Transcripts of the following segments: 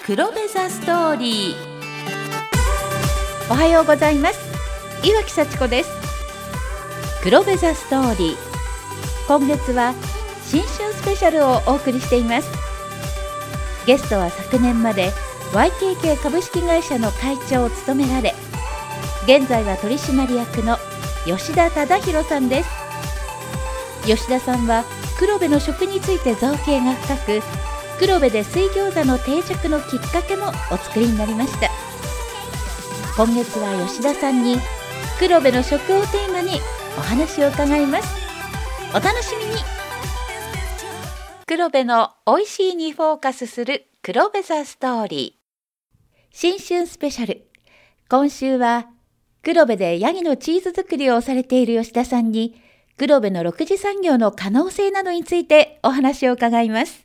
黒部ザストーリー。おはようございます。岩木幸子です。黒部ザストーリー、今月は新春スペシャルをお送りしています。ゲストは昨年まで YKK 株式会社の会長を務められ、現在は取締役の吉田忠宏さんです。吉田さんは黒部の食について造詣が深く、黒部で水餃子の定着のきっかけもお作りになりました。今月は吉田さんに黒部の食をテーマにお話を伺います。お楽しみに。黒部の美味しいにフォーカスする黒部ザストーリー新春スペシャル。今週は黒部でヤギのチーズ作りをされている吉田さんに、黒部の6次産業の可能性などについてお話を伺います。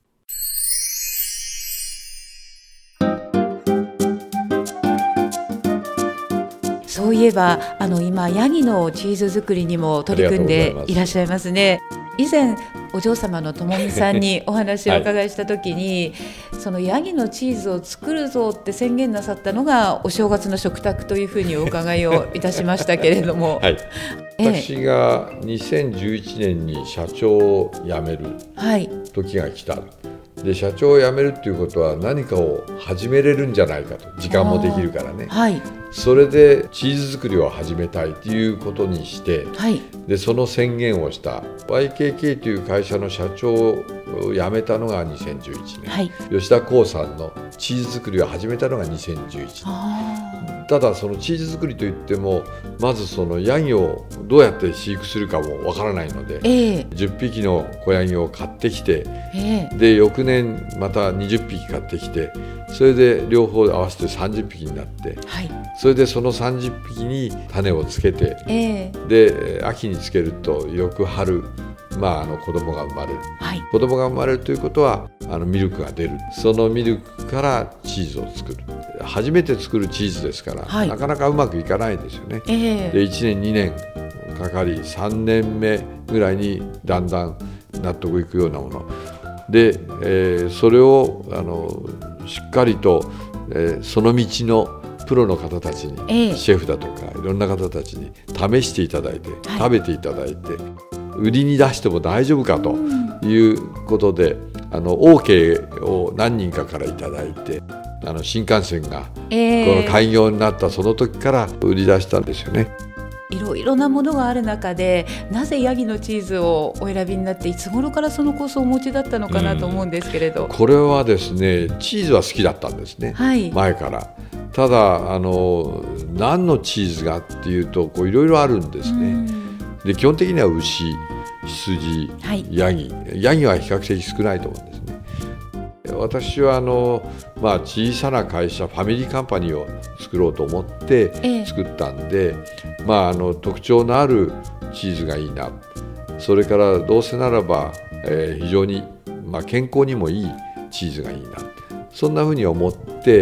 そういえば今ヤギのチーズ作りにも取り組んでいらっしゃいますね。以前お嬢様のともみさんにお話をお伺いした時に、そのヤギのチーズを作るぞって宣言なさったのがお正月の食卓というふうにお伺いをいたしましたけれども、 はい、私が2011年に社長を辞める時が来た、で社長を辞めるっていうことは何かを始めれるんじゃないかと、時間もできるからね、それでチーズ作りを始めたいということにして、でその宣言をした。 YKK という会社の社長を辞めたのが2011年、吉田興産のチーズ作りを始めたのが2011年。ただそのチーズ作りといっても、まずそのヤギをどうやって飼育するかもわからないので、10匹の子ヤギを買ってきて、で翌年また20匹買ってきて、それで両方合わせて30匹になって、それでその30匹に種をつけて、で秋につけると翌春、子供が生まれる、子供が生まれるということはミルクが出る。そのミルクからチーズを作る。初めて作るチーズですから、なかなかうまくいかないですよね。で1年2年かかり、3年目ぐらいにだんだん納得いくようなもので、それをしっかりと、その道のプロの方たちに、シェフだとかいろんな方たちに試していただいて、食べていただいて、売りに出しても大丈夫かということで、OK を何人かからいただいて、新幹線がこの開業になったその時から売り出したんですよね。 いろいろなものがある中で、なぜヤギのチーズをお選びになって、いつ頃からそのコースをお持ちだったのかなと思うんですけれど。 これはですね、チーズは好きだったんですね、前から。ただ何のチーズがっていうと、いろいろあるんですね。で基本的には牛、羊、ヤギは比較的少ないと思うんですね。私は小さな会社、ファミリーカンパニーを作ろうと思って作ったんで、特徴のあるチーズがいいな。それからどうせならば、非常に、健康にもいいチーズがいいな。そんなふうに思って、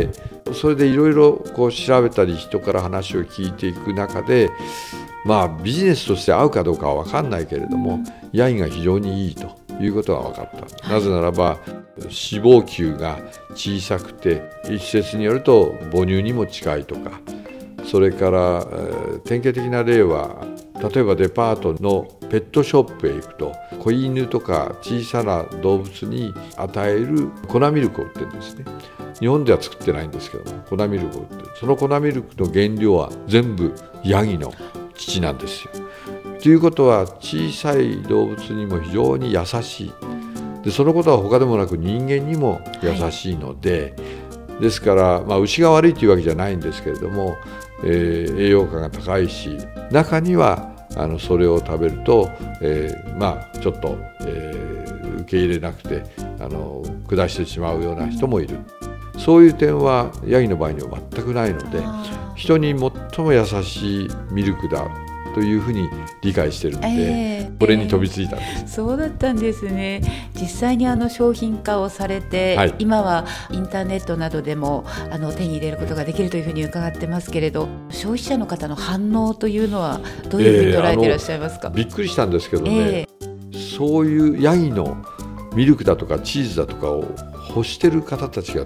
それでいろいろ調べたり、人から話を聞いていく中で、ビジネスとして合うかどうかは分かんないけれども、ヤギが非常にいいということが分かった。なぜならば脂肪球が小さくて、一説によると母乳にも近いとか、それから典型的な例は、例えばデパートのペットショップへ行くと、子犬とか小さな動物に与える粉ミルクを売ってるんですね。日本では作ってないんですけども、粉ミルクを売ってる。その粉ミルクの原料は全部ヤギの乳なんですよ。ということは、小さい動物にも非常に優しい。でそのことは他でもなく人間にも優しいので、ですから、牛が悪いというわけじゃないんですけれども、栄養価が高いし、中にはそれを食べると、ちょっと、受け入れなくて下してしまうような人もいる。そういう点はヤギの場合には全くないので、人に最も優しいミルクだというふうに理解しているので、これに飛びついたんです。 そうだったんですね。実際に商品化をされて、今はインターネットなどでも手に入れることができるというふうに伺ってますけれど、消費者の方の反応というのはどういうふうに捉えていらっしゃいますか？ びっくりしたんですけどね、そういうヤギのミルクだとかチーズだとかを欲してる方たちがたく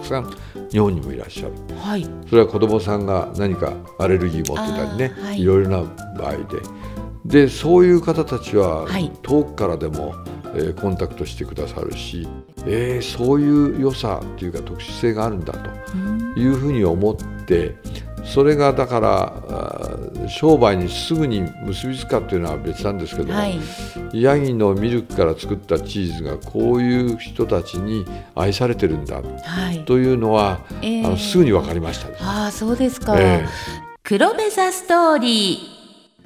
くさん日本にもいらっしゃる、 はい、 それは子どもさんが何かアレルギー持ってたりね、はい、いろいろな場合でそういう方たちは遠くからでも、コンタクトしてくださるし、そういう良さというか特殊性があるんだというふうに思って、それがだから商売にすぐに結びつくかというのは別なんですけども、はい、ヤギのミルクから作ったチーズがこういう人たちに愛されてるんだ、はい、というのは、すぐに分かりましたです。 あ、そうですか。黒部ザストーリー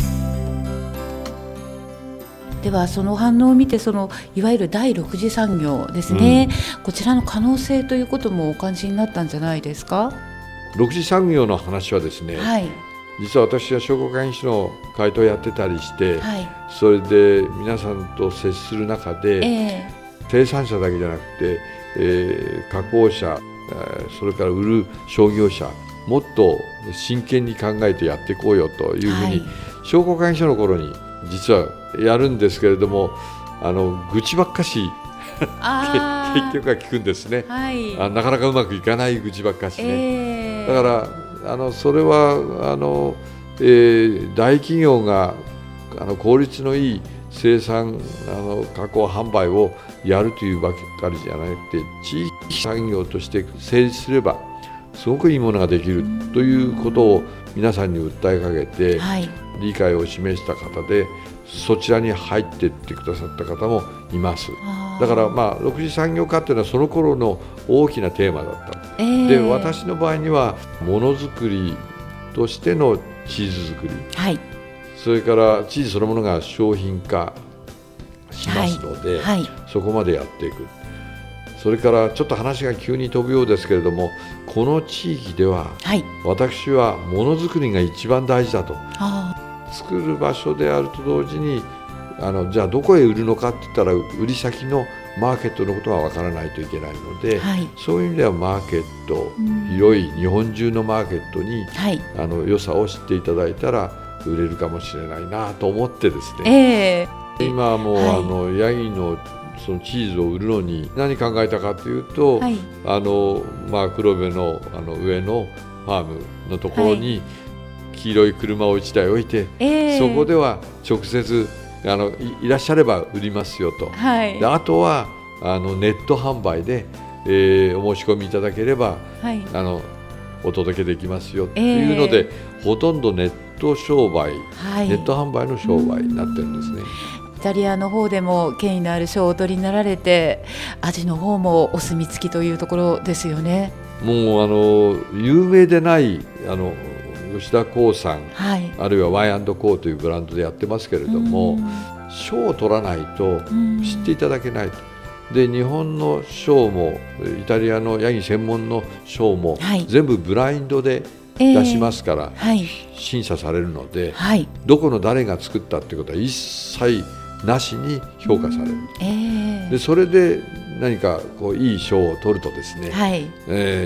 では、その反応を見て、いわゆる第6次産業ですね、こちらの可能性ということもお感じになったんじゃないですか。 6次産業の話はですね、はい、実は私は商工会議所の会頭をやってたりして、はい、それで皆さんと接する中で、生産者だけじゃなくて、加工者、それから売る商業者、もっと真剣に考えてやっていこうよというふうに、商工会議所の頃に実はやるんですけれども、愚痴ばっかし結局は聞くんですね、はい、なかなかうまくいかない愚痴ばっかしね、だからそれは大企業が効率のいい生産加工販売をやるというばかりじゃなくて、地域産業として成立すればすごくいいものができるということを皆さんに訴えかけて、はい、理解を示した方で、そちらに入っていってくださった方もいます。だから6次産業化というのはその頃の大きなテーマだった、で私の場合にはものづくりとしてのチーズ作り、はい、それからチーズそのものが商品化しますので、はいはい、そこまでやっていく。それからちょっと話が急に飛ぶようですけれども、この地域では、はい、私はものづくりが一番大事だと。作る場所であると同時にじゃあどこへ売るのかって言ったら、売り先のマーケットのことは分からないといけないので、はい、そういう意味ではマーケット、広い日本中のマーケットに、はい、良さを知っていただいたら売れるかもしれないなと思ってですね、今はもう、はい、ヤギのそのチーズを売るのに何考えたかというと、はい、黒部の上のファームのところに黄色い車を1台置いて、そこでは直接いらっしゃれば売りますよと、はい、であとはネット販売で、お申し込みいただければ、はい、お届けできますよというので、ほとんどネット商売、はい、ネット販売の商売になってるんですね。 イタリアの方でも権威のある賞をお取りになられて、味の方もお墨付きというところですよね。 もう有名でない吉田興さん、はい、あるいは Y&Co というブランドでやってますけれども、賞を取らないと知っていただけないと。で日本の賞もイタリアのヤギ専門の賞も、はい、全部ブラインドで出しますから、はい、審査されるので、はい、どこの誰が作ったってことは一切なしに評価される、でそれで何かいい賞を取るとですね、はい、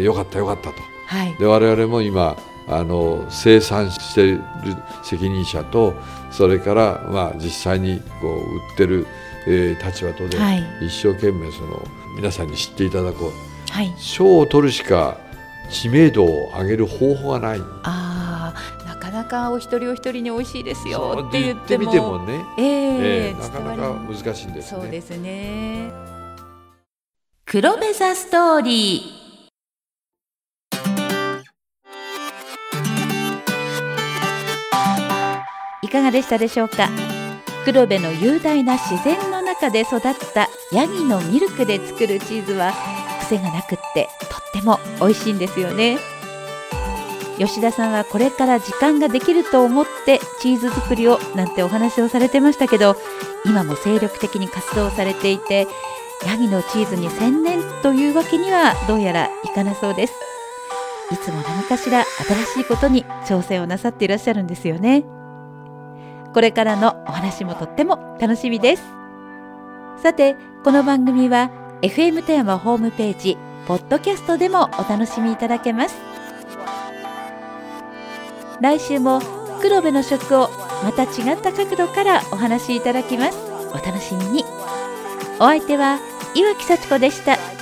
よかったよかったと、はい、で我々も今生産している責任者と、それから実際に売ってる、立場とで、はい、一生懸命皆さんに知っていただこう、はい、賞を取るしか知名度を上げる方法がない。 なかなかお一人お一人に美味しいですよって言っても、 みてもね、なかなか難しいんですね。 そうですね。黒部ザストーリー。いかがでしたでしょうか。黒部の雄大な自然の中で育ったヤギのミルクで作るチーズは癖がなくってとっても美味しいんですよね。吉田さんはこれから時間ができると思ってチーズ作りをなんてお話をされてましたけど、今も精力的に活動されていて、ヤギのチーズに専念というわけにはどうやらいかなそうです。いつも何かしら新しいことに挑戦をなさっていらっしゃるんですよね。これからのお話もとっても楽しみです。さて、この番組は FM 富山ホームページポッドキャストでもお楽しみいただけます。来週も黒部の食をまた違った角度からお話しいただきます。お楽しみに。お相手は岩木幸子でした。